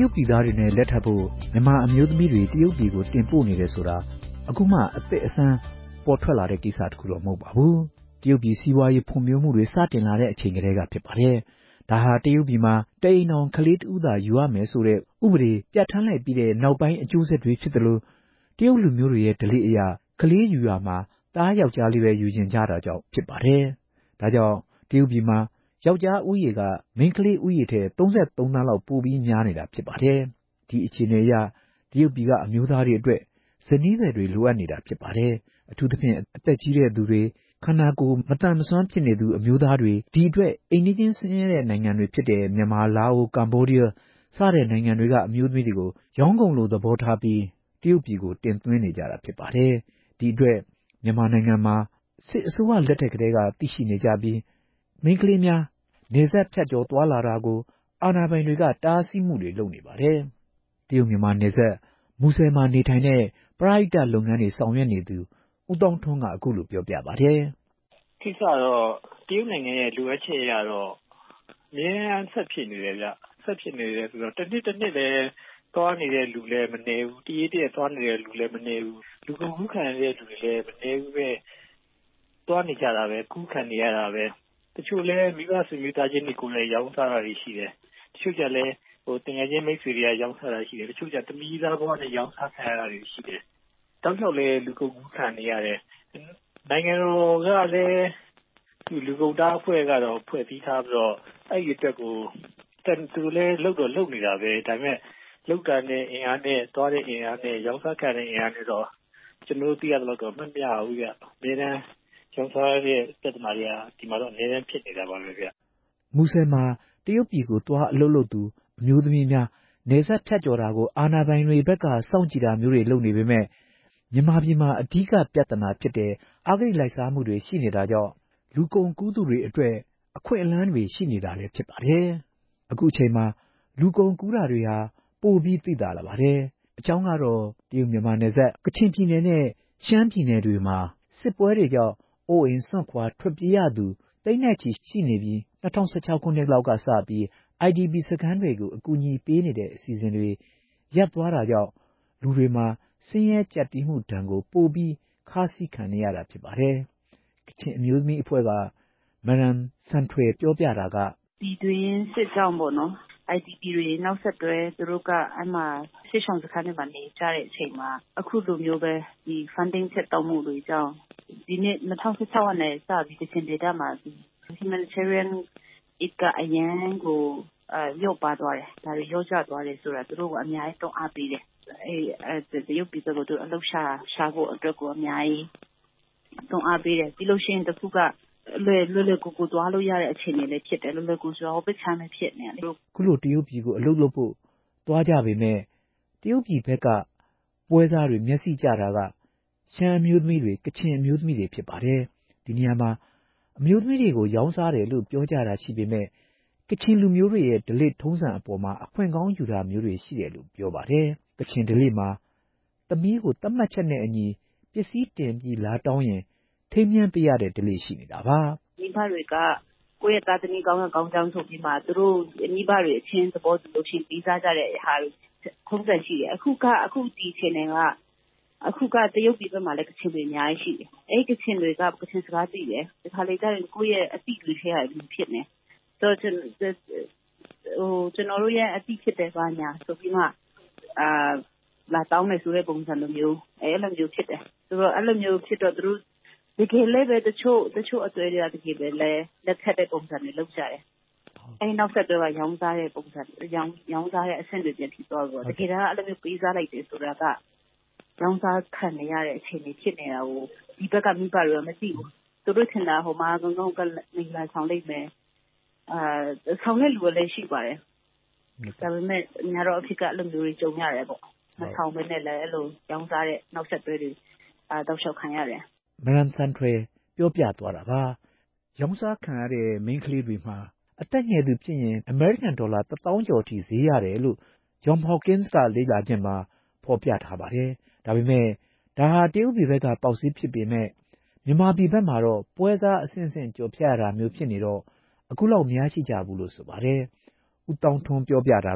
ရုတ်ပြည်သားတွေနဲ့လက်ထပ်ဖို့မြန်မာအမျိုးသမီးတွေတရုတ်ပြည်ကိုတင်ပို့နေတယ်ဆိုတာအခုမှအသစ်အဆန်းပေါ်ထွက်လာတဲ့ကိစ္စတခုတော့မဟုတ်ပါဘူးတရုတ်ပြည်စီးပွားရေးဖွံ့ဖြိုးမှုတွေစတင်လာတဲ့အချိန်ကတည်းကဖြစ်ပါတယ်ဒါဟာတရုတ်ပြည်မှာတအိမ်အောင်ကလေးတဦးသာယူရမယ်ဆိုတဲ့ဥပဒေပြဋ္ဌာန်းလိုက်ပြီးတဲ့နောက်ပိုင်းအကျိုးဆက်တွေဖြစ်တယ်လို့တရုတ်လူမျိုးတွေရဲ့ဓလေ့အရကလေးယူရမှာသားယောက်ျားလေးပဲယူကျင်ကြတာကြောင့်ဖြစ်ပါတယ်ဒါကြောင့်တရုတ်ပြည်မှာယောက်ျားဦးရေကမိန်းကလေးဦးရေထက်33သန်းလောက်ပိုပြီးများနေတာဖြစ်ပါတယ်။ဒီအခြေအနေအရတရုတ်ပြည်ကအမျိုးသားတွေအတွက်ဇနီးသည်တွေလိုအပ်နေတာဖြစ်ပါတယ်။အထူးသဖြင့်အသက်ကြီးတဲ့သူတွေခန္ဓာကိုယ်မတန်မစွမ်းဖြစ်နေသူအမျိုးသားတွေဒီအတွက်အိမ်နီးချင်းဆင်းရဲတဲ့နိုင်ငံတွေဖြစ်တဲ့မြန်မာလာအိုကမ္ဘောဒီးယားစတဲ့နိုင်ငံတွေကအမျိုးသမီးတွေကိုရောင်းကုန်လိုသဘောထားပြီးတရုတ်ပြည်ကိုတင်သွင်းနေကြတာဖြစ်ပါတယ်။ဒီအတွက်မြန်မာနိုင်ငံမှာစစ်အစိုးရလက်ထက်ကတည်းကသိရှိနေကြပြီးမိန်းကလေးများနေဆက်ဖြတ်ကျော်သွားလာတာကိုအာဏာပိုင်တွေကတားဆီးမှုတွေလုပ်နေပါတယ်။တရုတ်မြန်မာနေဆက်မူဆယ်မှာနေထိုင်တဲ့ပရိဒတ်လုပ်ငန်းတွေဆောင်ရွက်နေသူဦးတောင်းထွန်းကအခုလိုပြောပြပါတယ်။ကိစ္စတော့တရုတ်နိုင်ငံရဲ့လိုအပ်ချက်အရတော့အများဆက်ဖြစ်နေတယ်ဗျ။ဆက်ဖြစ်နေတယ်ဆိုတော့တစ်နှစ်လည်းသွားနေတဲ့လူလည်းမနေဘူး။တရေတရက်သွားနေတဲ့လူလည်းမနေဘူး။လူကုန်ကူးခံရတဲ့လူတွေလည်းမနေဘူးပဲ။သွားနေကြတာပဲကူးခံနေရတာပဲ။တချို့လည်းမိဘဆွေမျိုးသားချင်းတွေကိုလည်းရောင်းစားတာတွေရှိတယ်။တချို့ကျလည်းတင်ငယ်ချင်းမိတ်ဆွေတွေကရောင်းစားတာရှိတယ်။တချို့ကျသမီးသားဘဝနဲ့ရောင်းစားခံရတာတွေရှိတယ်။တောက်လျှောက်လည်းလူကုန်ကူးခံနေရတယ်။နိုင်ငံတော်ကလည်းလူကုန်တားအဖွဲ့ကတော့ဖွဲ့စည်းထားပြီးတော့အဲ့ဒီအတွက်ကိုသူလည်းလုပ်နေတာပဲ။ဒါပေမဲ့လုပ်တာနဲ့အင်အားနဲ့သွားတဲ့အင်အားနဲ့ရောင်းစားခံတဲ့အင်အားနဲ့တော့ကျွန်တော်တို့သိရသလောက်တော့မမျှဘူးဗျ။အများတန်းကျောင်းသားရဲ့ပြဿနာတွေကဒီမှာတော့အများကြီးဖြစ်နေတာပါပဲဗျ။မူဆယ်မှာတရုတ်ပြည်ကိုသွားအလုပ်လုပ်သူအမျိုးသမီးများနေဆက်ဖြတ်ကျော်တာကိုအာဏာပိုင်တွေဘက်ကစောင့်ကြည့်တာမျိုးတွေလုပ်နေပေမဲ့မြန်မာပြည်မှာအဓိကပြဿနာဖြစ်တဲ့အာဂိတ်လိုက်စားမှုတွေရှိနေတာကြောင့်လူကုန်ကူးသူတွေအတွက်အခွင့်အလမ်းတွေရှိနေတာလည်းဖြစ်ပါတယ်။အခုအချိန်မှာလူကုန်ကူးတာတွေဟာပိုပြီးသိသာလာပါတယ်။အကြောင်းကတော့တရုတ်မြန်မာနယ်စပ်ကချင်ပြည်နယ်နဲ့ရှမ်းပြည်နယ်တွေမှာစစ်ပွဲတွေကြောင့်အိုးအိမ်စွန့်ခွာထွက်ပြေးရသူသိန်းနဲ့ချီရှိနေပြီး2016ခုနှစ်လောက်ကစပြီး IDP စခန်းတွေကိုအကူအညီပေးနေတဲ့အစီအစဉ်တွေရပ်သွားတာကြောင့်လူတွေမှာဆင်းရဲကြပ်တည်းမှုဒဏ်ကိုပိုပြီးခါးစည်းခံနေရတာဖြစ်ပါတယ်။ကချင်အမျိုးသမီးအဖွဲ့ကမရန်ဆန်ထွေပြောပြတာကဒီတွင်စစ်ကြောင့်ပေါ့နော် IDP တွေနောက်ဆက်တွဲသူတို့ကအဲ့မှာစစ်ဆောင်စခန်းတွေမှာနေကြတဲ့အချိန်မှာအခုလိုမျိုးပဲဒီ funding ဖြတ်တောက်မှုတွေကြောင့်ဒီနေ့2016ကနေစပြီးကချင်ဒေသမှာဒီ humanitarian aid ကအရန်ကိုရော့ပါသွားတယ်ဒါတွေရော့ကျသွားတယ်ဆိုတာသူတို့ကအများကြီးတွန်းအားပေးတယ်တရုတ်ပြည်ကသူအလုပ်ရှာဖို့အတွက်ကိုအများကြီးတွန်းအားပေးတယ်ပြီးလို့ရှိရင်တခုကလွယ်ကူသွားလို့ရတဲ့အခြေအနေလေးဖြစ်တယ်လွယ်ကူဆိုတော့ဘယ်ချမ်းမဖြစ်နေလေခုလိုတရုတ်ပြည်ကိုအလုပ်လုပ်ဖို့သွားကြပေမဲ့တရုတ်ပြည်ဘက်ကပွဲစားတွေမျက်စိကျတာကရှမ်းအမျိုးသမီးတွေကချင်အမျိုးသမီးတွေဖြစ်ပါတယ်ဒီနေရာမှာအမျိုးသမီးတွေကိုရောင်းစားတယ်လို့ပြောကြတာရှိပေမဲ့ကချင်လူမျိုးတွေရဲ့ဓလေ့ထုံးစံအပေါ်မှာအခွင့်ကောင်းယူတာမျိုးတွေရှိတယ်လို့ပြောပါတယ်ကချင်ဓလေ့မှာသမီးကိုတတ်မှတ်ချက်နဲ့အညီပစ္စည်းတင်ပြီးလာတောင်းရင်ထိမ်းမြန်းပေးရတဲ့ဓလေ့ရှိနေတာပါမိဘတွေကကိုယ့်ရဲ့သားသမီးကောင်းကြောင်းဆိုပြီးမှသူတို့မိဘတွေအချင်းသဘောတူလို့ရှိရင်ပြီးစားကြတဲ့ဟာတွေထုံးစံရှိတယ်အခုဒီအချိန်ကအခုကတရုတ်ပြည်ဘက်မှာလည်းကချင်တွေအများကြီးရှိတယ်အဲ့ကချင်တွေကကချင်စကားသိတယ်ဒီခါလေးကျရင်ကိုယ့်ရဲ့အတိတွေထဲကလူဖြစ်နေဆိုတော့ကျွန်တော်တို့ရဲ့အတိဖြစ်တဲ့ဘာညာဆိုပြီးမှလာတောင်းမယ်ဆိုတဲ့ပုံစံလိုမျိုးအဲ့လိုမျိုးဖြစ်တယ်ဆိုတော့အဲ့လိုမျိုးဖြစ်တော့သူတို့တကယ်လည်းပဲတချို့အသွေးတွေကတကယ်ပဲလက်ထက်တဲ့ပုံစံတွေလုပ်ကြတယ်အဲ့နောက်ဆက်တွဲကရောင်းစားတဲ့ပုံစံရောင်းစားတဲ့အဆင့်တွေပြန်ဖြစ်သွားတော့တကယ်တမ်းအဲ့လိုမျိုးပေးစားလိုက်တယ်ဆိုတာကရောင်းစားခံနေရတဲ့အခြေအနေဖြစ်နေတာကိုဒီဘက်ကမိဘတွေကမသိဘူးသူတို့ထင်တာဟိုမှာငုံကမိလာဆောင်လိုက်မယ်ဆောင်တဲ့လူလည်းရှိပါတယ်ဒါပေမဲ့ညာတော့အဖြစ်ကအလုပ်မျိုးတွေကြုံရတယ်ပေါ့မဆောင်ဘဲနဲ့လည်းအဲ့လိုရောင်းစားတဲ့နောက်ဆက်တွဲတွေတောက်လျှောက်ခံရတယ်မရန်ဆန်ထွေပြောပြသွားတာပါရောင်းစားခံရတဲ့မိန်းကလေးတွေမှာအသက်ငယ်သူဖြစ်ရင်အမေရိကန်ဒေါ်လာ1000ကျော်ထိဈေးရတယ်လို့ John Hopkins ကလေ့လာခြင်းမှာဖော်ပြထားပါတယ်ဒါပေမဲ့ဒါဟာတရုတ်ပြည်ဘက်ကပေါက်ဈေးဖြစ်ပေမဲ့မြန်မာပြည်ဘက်မှာတော့ပွဲစားအဆင့်ဆင့်ကြော်ဖြတ်ရတာမျိုးဖြစ်နေတော့အခုလောက်များရှိကြဘူးလို့ဆိုပါတယ်ဦးတောင်းထွန်းပြောပြတာက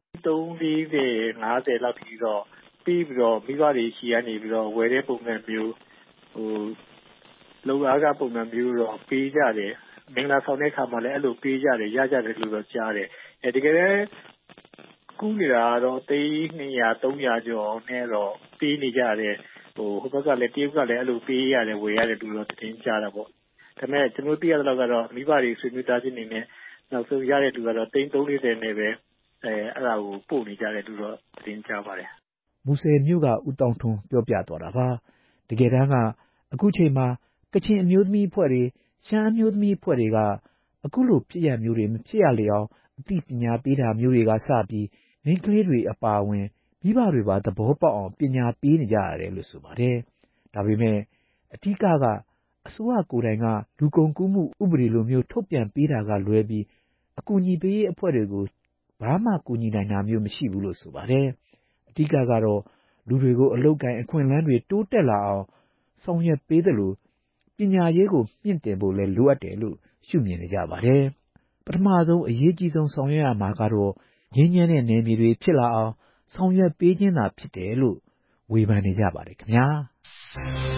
30-50လောက်ထိတော့ပြီးပြီးတော့မိဘတွေရှိကနေပြီးတော့ဝယ်တဲ့ပုံစံမျိုးလုံအားကပုံစံမျိုးတော့ပေးကြတယ်မင်္ဂလာဆောင်တဲ့အခါမှာလည်းအဲ့လိုပေးကြတယ်ရကြတယ်လို့တော့ကြားတယ်တကယ်လည်းကူးနေတာတော့300-300ကျော်နဲ့တော့ပေးနေကြတယ်ဟိုဘက်ကလည်းတရုတ်ကလည်းအဲ့လိုပေးရတယ်ဝယ်ရတယ်လို့တော့တင်ကြတာပေါ့ဒါပေမဲ့ကျွန်တော်သိရတဲ့လောက်ကတော့မိဘတွေဆွေမျိုးသားချင်းတွေနဲ့နောက်ဆုံးရတဲ့လူကတော့340နဲ့ပဲအဲ့ဒါကိုပို့နေကြတယ်လို့တော့တင်ကြပါတယ်မူဆယ်မြို့ကဦးတောင်ထွန်းပြောပြသွားတာပါတကယ်တမ်းကအခုချိန်မှာကချင်အမျိုးသမီးအဖွဲ့တွေရှမ်းအမျိုးသမီးအဖွဲ့တွေကအခုလိုဖြစ်ရမျိုးတွေမဖြစ်ရလေအောင်အသိပညာပေးတာမျိုးတွေကစပြီးမိန်းကလေးတွေအပါအဝင်မိဘတွေပါသဘောပေါက်အောင်ပညာပေးနေကြရတယ်လို့ဆိုပါတယ်ဒါပေမဲ့အဓိကအစိုးရကိုယ်တိုင်ကလူကုန်ကူးမှုဥပဒေလိုမျိုးထုတ်ပြန်ပေးတာကလွဲပြီးအကူအညီပေးရေးအဖွဲ့တွေကိုဘာမှကူညီနိုင်တာမျိုးမရှိဘူးလို့ဆိုပါတယ်အဓိကတော့လူတွေကိုအလုပ်ကိုင်အခွင့်အလမ်းတွေတိုးတက်လာအောင်ဆောင်ရွက်ပေးသလိုပညာရေးကိုမြင့်တင်ဖို့လည်းလိုအပ်တယ်လို့ရှုမြင်နေကြပါတယ်ပထမဆုံးအရေးကြီးဆုံးဆောင်ရွက်ရမှာကတော့ငြိမ်းချမ်းတဲ့နယ်မြေတွေဖြစ်လာအောင်ဆောင်ရွက်ပေးခြင်းသာဖြစ်တယ်လို့ဝေဖန်နေကြပါတယ်ခင်ဗျာ